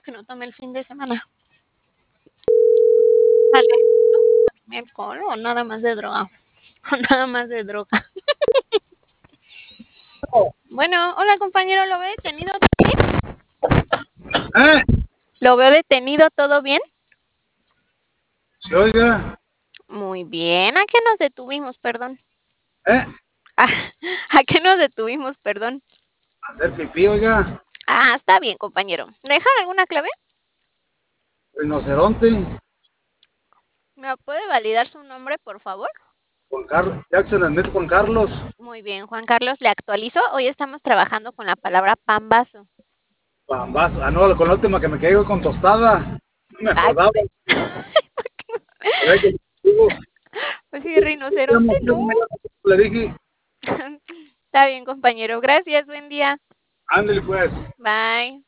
que no tomé el fin de semana. Vale, ¿no? ¿Mi alcohol o nada más de droga? Nada más de droga. Bueno, hola compañero, ¿lo veo detenido? ¿Eh? ¿Lo veo detenido? ¿Todo bien? Sí, oiga. Muy bien. ¿A qué nos detuvimos, perdón? ¿Eh? ¿A qué nos detuvimos, perdón? Hacer pipí, oiga. Ah, está bien, compañero. ¿Dejan alguna clave? Rinoceronte. ¿Me puede validar su nombre, por favor? Juan Carlos. Jackson Smith Juan Carlos. Muy bien, Juan Carlos, le actualizo. Hoy estamos trabajando con la palabra pambazo. Pambazo. Ah, no, con la última que me caigo con tostada. No me Ay, acordaba. A ver, pues sí, rinoceronte, no. le dije, Está bien, compañero. Gracias, buen día. ándale pues. Bye.